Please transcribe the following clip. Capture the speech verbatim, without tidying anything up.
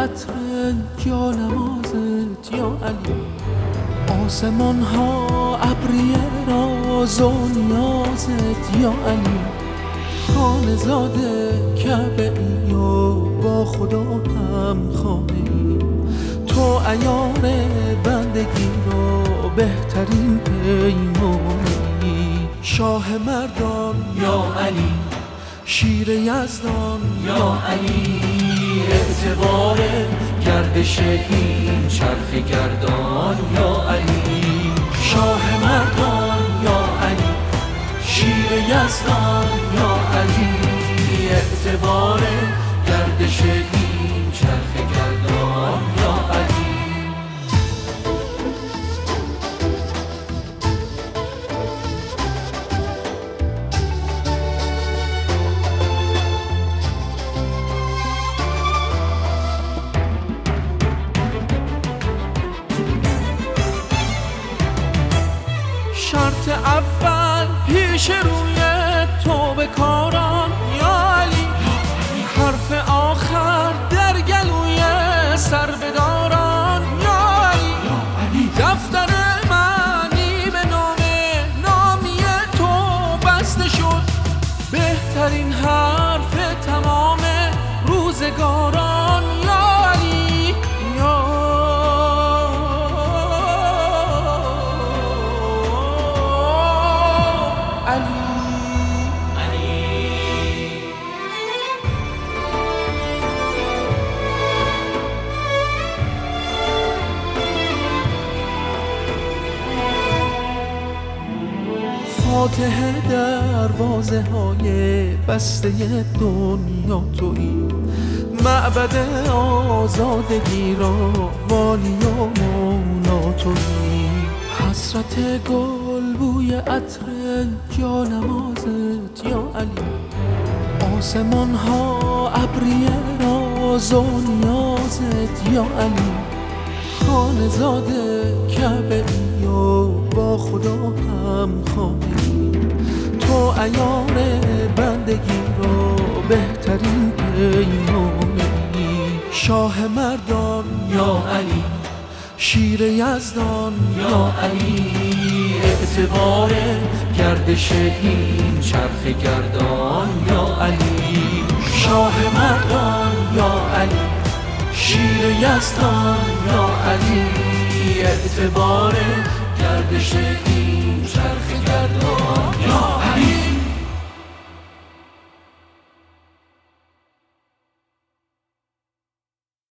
عطر جانمازت یا علی. آسمان ها ابریه راز و نیازت یا علی. خانه زاده کعبه ای و با خدا هم خانه ای. تو عیار بندگی رو بهترین پیمانی. شاه مردان یا علی، شیر یزدان یا علی. اعتبار گردش این چرخ گردان یا علی. شاه مردان یا علی، شیر یزدان یا علی. اعتبار گردش این چرخ گردان یا علی. شرط اول پیش روی تو به کاران یا علی. حرف آخر در گلوی سر بداران یا علی. دفتر معنی به نام نامی تو بسته شد. بهترین حرف تمام روزگاران یا علی. یا فاتح دروازه های بسته دنیا تویی. معبد آزادگی را والی و مولا تویی. حسرت گل بوی عطر جانمازت یا علی. آسمان ها ابریه راز و نیازت یا علی. خانه زاده کعبه ای و با خدا هم خانه ای. تو عیار بندگی رو بهترین پیمانی. شاه مردان یا علی، شیر یزدان یا علی. اعتبار گردش این چرخ گردان یا علی. شاه مردان یا علی، شیر یزدان یا علی. اعتبار گردش این چرخ گردان یا علی.